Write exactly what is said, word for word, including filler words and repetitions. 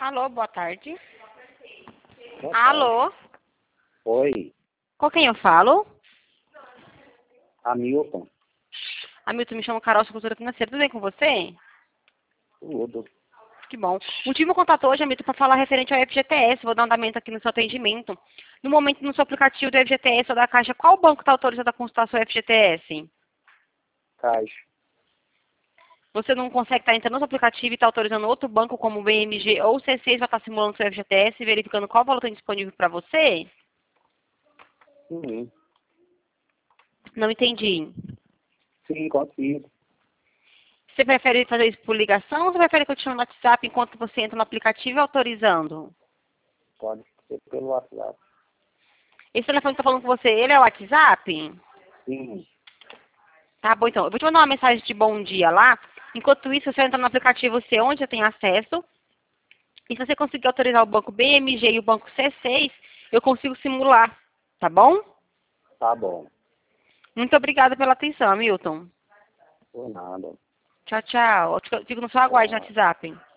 Alô, boa tarde. Boa tarde. Alô? Oi, Com quem eu falo? Hamilton. Hamilton, me chamo Carol, sou consultora financeira. Tudo bem com você? Tudo. Que bom. O time me contatou hoje, Hamilton, para falar referente ao F G T S. Vou dar um andamento aqui no seu atendimento. No momento, no seu aplicativo do F G T S ou da Caixa, qual banco está autorizado a consultar seu F G T S? Caixa. Você não consegue estar entrando no seu aplicativo e está autorizando outro banco como o B M G ou o C seis para estar simulando seu F G T S, verificando qual valor tem disponível para você? Sim. Não entendi. Sim, consigo. Você prefere fazer isso por ligação ou você prefere continuar no WhatsApp enquanto você entra no aplicativo autorizando? Pode ser pelo WhatsApp. Esse telefone que está falando com você, ele é o WhatsApp? Sim. Tá bom, então. Eu vou te mandar uma mensagem de bom dia lá. Enquanto isso, você entra no aplicativo C onde você tem acesso. E se você conseguir autorizar o banco B M G e o banco C seis, eu consigo simular. Tá bom? Tá bom. Muito obrigada pela atenção, Milton. Por nada. Tchau, tchau. Eu fico no seu aguarde no Tchau. WhatsApp.